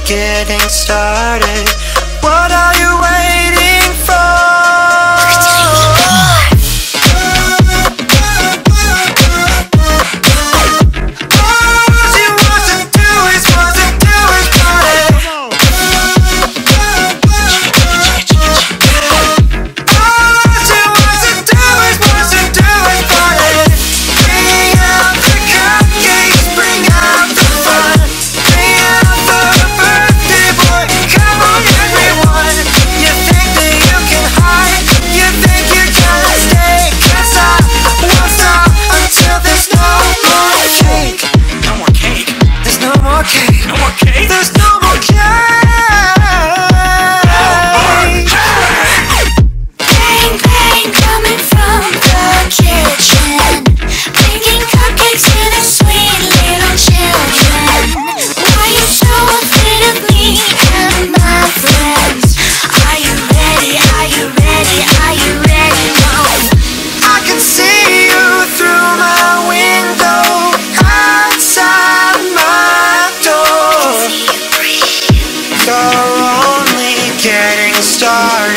getting started. What are you waiting for? There's no more cake. Bang, bang, coming from the kitchen, bringing cupcakes to the sweet little children. Why you so afraid of me and my friends? Are you ready? Are you ready? Are you ready? No. I can see you through my window, outside my door. You're only getting started.